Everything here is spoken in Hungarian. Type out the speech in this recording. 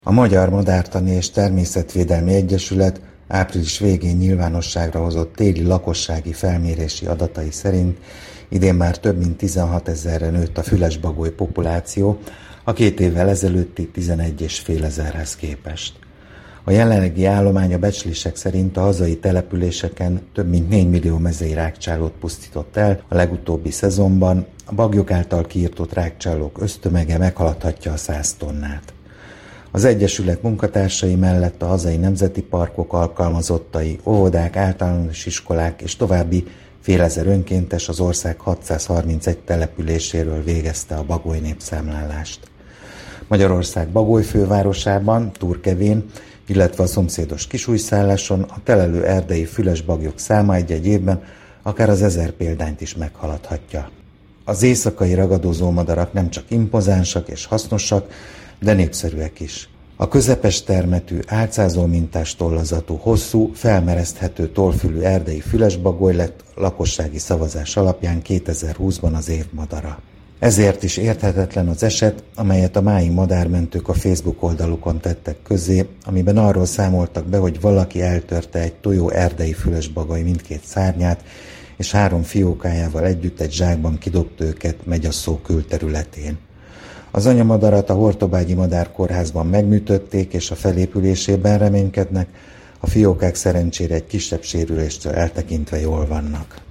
A Magyar Madártani és Természetvédelmi Egyesület április végén nyilvánosságra hozott téli lakossági felmérési adatai szerint idén már több mint 16 000-re nőtt a fülesbagoly populáció a 2 évvel ezelőtti 11,5 ezerhez képest. A jelenlegi állomány a becslések szerint a hazai településeken több mint 4 millió mezei rágcsálót pusztított el a legutóbbi szezonban, a baglyok által kiirtott rágcsálók össztömege meghaladhatja a 100 tonnát. Az Egyesület munkatársai mellett a hazai nemzeti parkok alkalmazottai, óvodák, általános iskolák és további fél ezer önkéntes az ország 631 településéről végezte a bagoly népszámlálást. Magyarország Bagoly fővárosában, Turkevén, illetve a szomszédos Kisújszálláson a telelő erdei fülesbagyok száma egy évben akár az 1000 példányt is meghaladhatja. Az éjszakai ragadozó madarak nem csak impozánsak és hasznosak, de népszerűek is. A közepes termetű, álcázó mintás tollazatú, hosszú, felmereszthető tollfülű erdei fülesbagoly lett lakossági szavazás alapján 2020-ban az év madara. Ezért is érthetetlen az eset, amelyet a mái madármentők a Facebook oldalukon tettek közzé, amiben arról számoltak be, hogy valaki eltörte egy tojó erdei fülesbagoly mindkét szárnyát, és 3 fiókájával együtt egy zsákban kidobta őket Megyasszó külterületén. Az anyamadarat a Hortobágyi Madárkórházban megműtötték, és a felépülésében reménykednek, a fiókák szerencsére egy kisebb sérüléstől eltekintve jól vannak.